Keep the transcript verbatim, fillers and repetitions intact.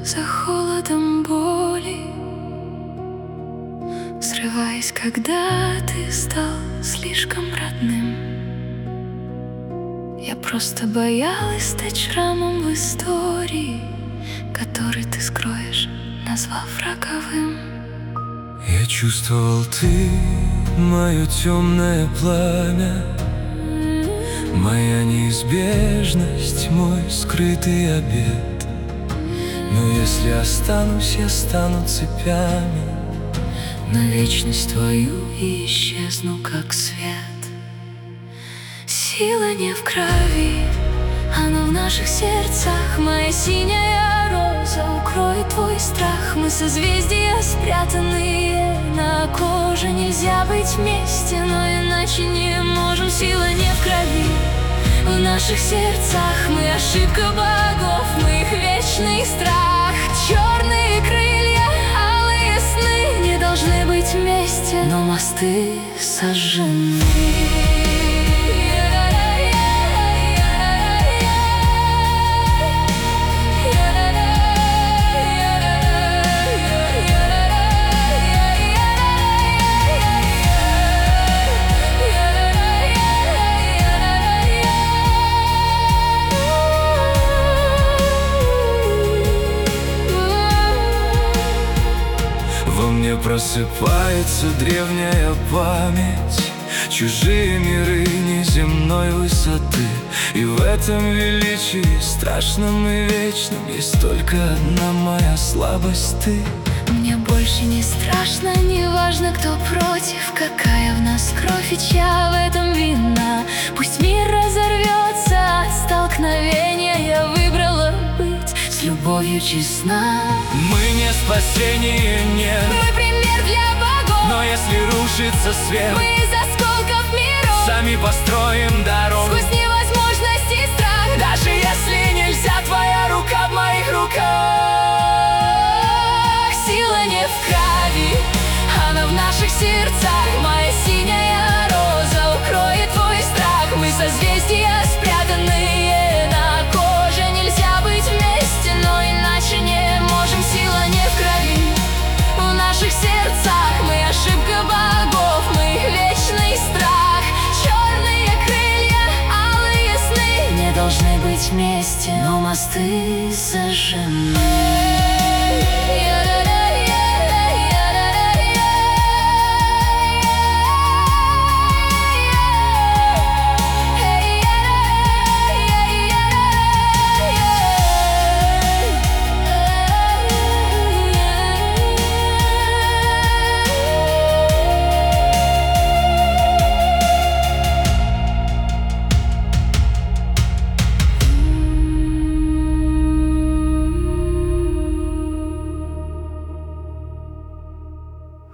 за холодом боли, взрываясь, когда ты стал слишком родным. Я просто боялась стать шрамом в истории, который ты скроешь, назвав роковым. Я чувствовал, ты мое темное пламя, моя неизбежность, мой скрытый обет. Но если останусь, я стану цепями на вечность твою и исчезну, как свет. Сила не в крови, она в наших сердцах. Моя синяя роза укроет твой страх. Мы созвездия спрятанные на коже. Нельзя быть вместе, но иначе не можем. Сила не в крови, в наших сердцах. Мы ошибка богов, мы их вечный страх. Черные крылья, алые сны не должны быть вместе, но мосты сожжены. Во мне просыпается древняя память, чужие миры неземной высоты. И в этом величии, страшном и вечном, есть только одна моя слабость — ты. Мне больше не страшно, не важно, кто против, какая в нас кровь и чья в этом вина. Пусть мир разорвется от столкновения, я выбрала быть с любовью честна. Мы не спасение, нет, мы пример для богов. Но если рушится свет, мы из осколков миров сами построим дорогу сквозь невозможность и страх. Даже если нельзя, твоя рука в моих руках. Сила не в крови, она в наших сердцах. Моя синяя роза укроет твой страх. Мы созвездия спрятанные на коже. Нельзя быть вместе, но иначе не можем. Сила не в крови, в наших сердцах. Мы ошибка богов, мы их вечный страх. Черные крылья, алые сны не должны быть вместе, но мосты сожжены.